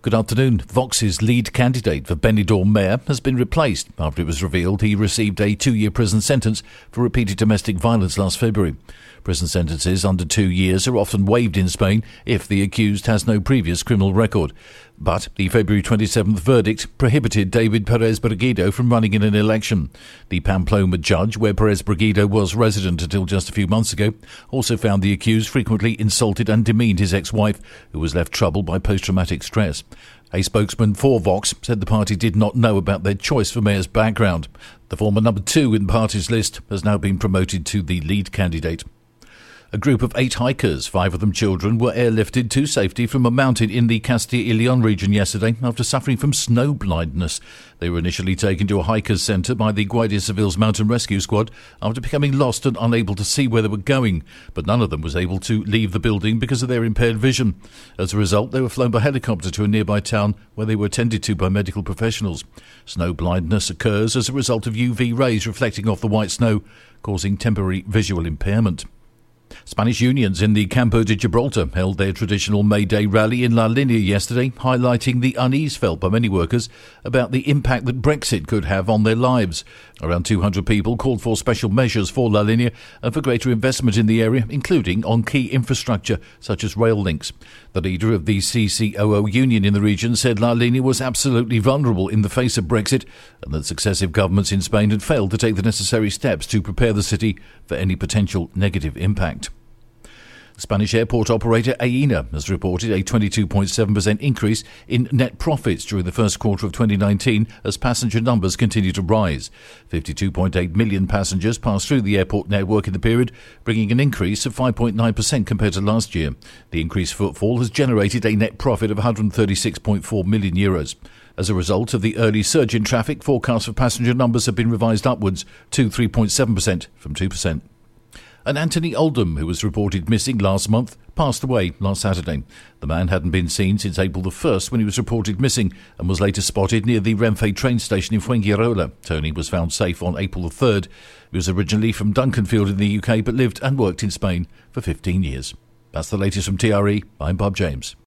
Good afternoon. Vox's lead candidate for Benidorm mayor has been replaced after it was revealed he received a 2-year prison sentence for repeated domestic violence last February. Prison sentences under 2 years are often waived in Spain if the accused has no previous criminal record. But the February 27th verdict prohibited David Perez Berguido from running in an election. The Pamplona judge, where Perez Berguido was resident until just a few months ago, also found the accused frequently insulted and demeaned his ex-wife, who was left troubled by post-traumatic stress. A spokesman for Vox said the party did not know about their choice for mayor's background. The former number 2 in the party's list has now been promoted to the lead candidate. A group of 8 hikers, 5 of them children, were airlifted to safety from a mountain in the Castilla y León region yesterday after suffering from snow blindness. They were initially taken to a hikers' centre by the Guardia Civil's mountain rescue squad after becoming lost and unable to see where they were going, but none of them was able to leave the building because of their impaired vision. As a result, they were flown by helicopter to a nearby town where they were attended to by medical professionals. Snow blindness occurs as a result of UV rays reflecting off the white snow, causing temporary visual impairment. Spanish unions in the Campo de Gibraltar held their traditional May Day rally in La Linea yesterday, highlighting the unease felt by many workers about the impact that Brexit could have on their lives. Around 200 people called for special measures for La Linea and for greater investment in the area, including on key infrastructure such as rail links. The leader of the CCOO union in the region said La Linea was absolutely vulnerable in the face of Brexit and that successive governments in Spain had failed to take the necessary steps to prepare the city for any potential negative impact. Spanish airport operator Aena has reported a 22.7% increase in net profits during the first quarter of 2019 as passenger numbers continue to rise. 52.8 million passengers passed through the airport network in the period, bringing an increase of 5.9% compared to last year. The increased footfall has generated a net profit of €136.4 million. As a result of the early surge in traffic, forecasts for passenger numbers have been revised upwards to 3.7% from 2%. And Anthony Oldham, who was reported missing last month, passed away last Saturday. The man hadn't been seen since April the 1st when he was reported missing and was later spotted near the Renfe train station in Fuengirola. Tony was found safe on April the 3rd. He was originally from Duncanfield in the UK but lived and worked in Spain for 15 years. That's the latest from TRE. I'm Bob James.